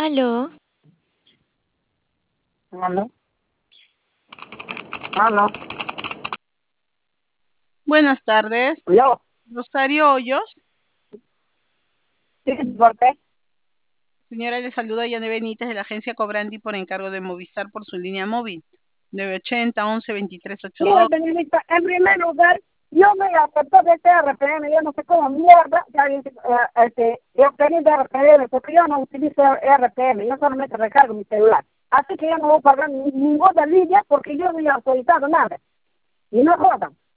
Aló, Aló, aló, Buenas tardes, yo, Rosario Hoyos. sí, ¿por qué? Señora, le saluda Yane Benítez de la agencia Cobrandi por encargo de Movistar por su línea móvil 980 11 23 Mira, 82. señorita, en primer lugar, yo me acepto de este RPM, yo no sé cómo mierda, ya dice, yo quería de RPM, porque yo no utilizo RPM, yo solamente recargo mi celular. Así que yo no voy a pagar ninguna línea porque yo no he autorizado nada. Y no jodan.